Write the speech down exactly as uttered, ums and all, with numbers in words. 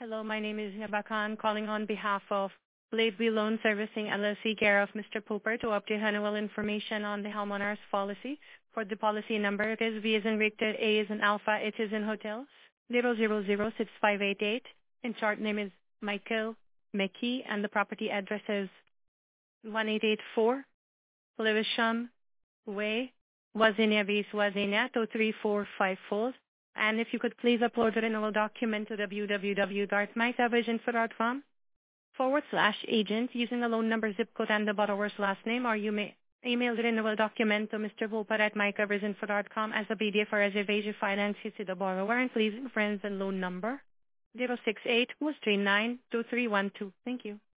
Hello, my name is Heba Khan, calling on behalf of Bladeview Loan Servicing L L C, care of Mister Popper, to update annual information on the homeowner's policy. For the policy number, it is V as in Victor, A as in Alpha, H as in Hotel, zero zero zero six five eight eight. In short, name is Michael McKee, and the property address is one eight eight four Lewisham Way, Wazania Beach, Wazania, two three four five four. And if you could please upload the renewal document to w w w dot my savage info dot com forward slash agent using the loan number, zip code, and the borrower's last name, or you may email the renewal document to Mister Popper at my savage info dot com as a P D F for reservation financing to the borrower, and please friends and loan number zero six eight three nine two three one two. Thank you.